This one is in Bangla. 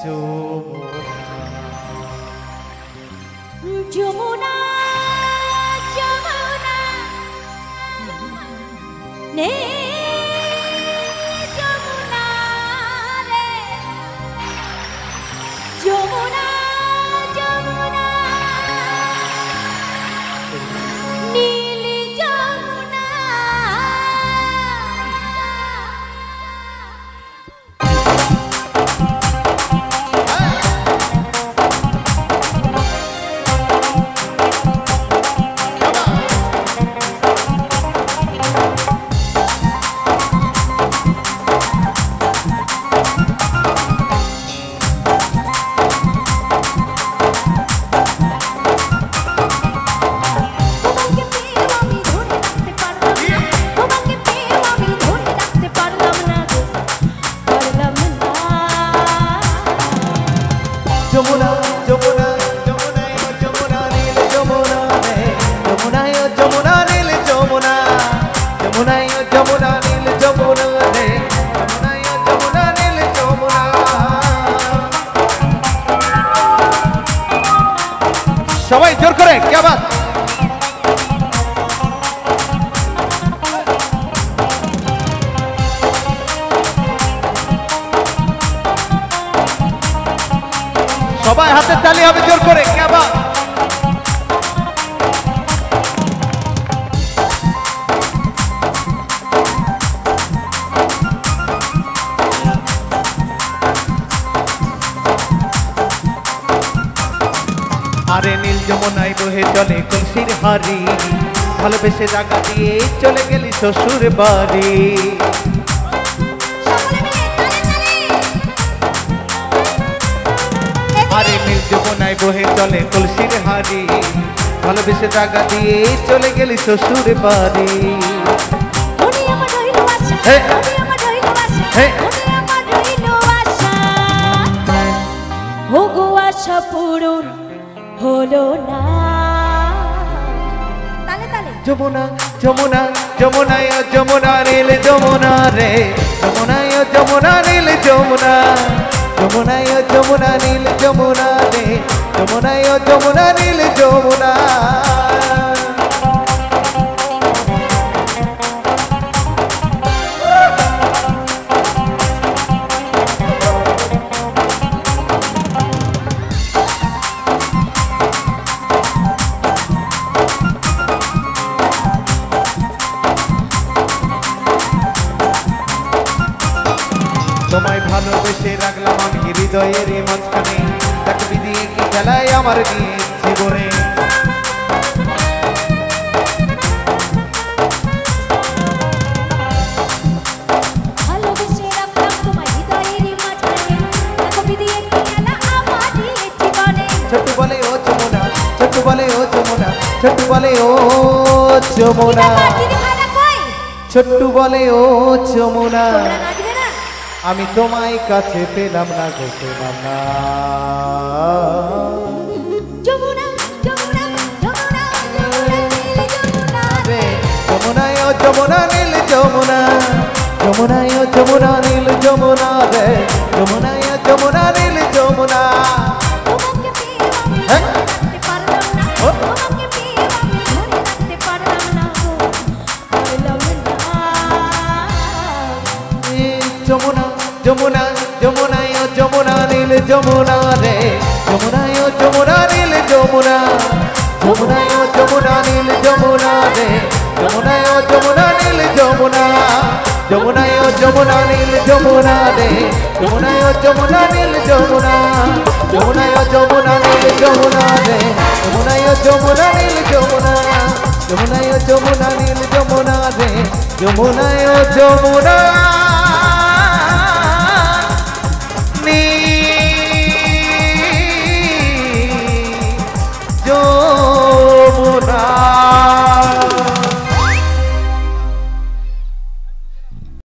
যমুনা যমুনা নে যমুনা রে যমুনা যমুনা নীল যমুনা যমুনা যমুনা যমুনা যমুনা নীল যমুনা রে যমুনা যমুনা নীল যমুনা যমুনা যমুনা নীল যমুনা রে যমুনা যমুনা নীল যমুনা সবাই জোর করে কি বাত সবাই হাতে তালি হবে জোর করে কে বা আরে নীল যমুনায় বহে চলে কলসির হাড়ি ভালোবেসে জায়গা দিয়ে চলে গেলি শ্বশুর বাড়ি আরে নীল যমুনায় বহে চলে কলসির হাড়ি ভালোবেসে জায়গা দিয়ে চলে গেলি শ্বশুর বাড়ি আশা পূরণ হলো না তালে তালে যমুনা যমুনা যমুনায় যমুনা নীল যমুনা রে যমুনায় যমুনা নীল যমুনা যমুনায় যমুনা নীল যমুনা রে যমুনায় যমুনা নীল যমুনা তোমায় ভালোবেসে রাখলাম আমি হৃদয়ের মাঝখানে চাকরি দিয়ে কি খেলায় আমার নিয়ে জীবনে ভালোবেসে রাখলাম তোমায় হৃদয়ের মাঝখানে চাকরি দিয়ে কি খেলা আমার নিয়ে জীবনে ছোট্ট বলে ও যমুনা ছোট্ট বলে ও যমুনা ছোট্ট বলে ও যমুনা ছোট্ট বলে ও যমুনা আমি তোমায় কাছে পেলাম না গো পেলাম না যমুনা যমুনা যমুনা যমুনা রে যমুনায় ও যমুনা নীল যমুনা যমুনায় ও যমুনা নীল যমুনা রে যমুনায় ও যমুনা নীল যমুনা তোমাকে পেয়ে আমি রাখতে পারলাম না তোমাকে পেয়ে আমি ধরে রাখতে পারলাম না পারলাম না যমুনা যমুনা যমুনায় ও যমুনা নীল যমুনা রে যমুনায় ও যমুনা নীল যমুনা যমুনায় ও যমুনা নীল যমুনা রে যমুনায় ও যমুনা নীল যমুনা যমুনায় ও যমুনা নীল যমুনা রে যমুনায় ও যমুনা নীল যমুনা যমুনায় ও যমুনা নীল যমুনা রে যমুনায় ও যমুনা নীল যমুনা যমুনায় ও যমুনা নীল যমুনা রে যমুনায় ও যমুনা নীল যমুনা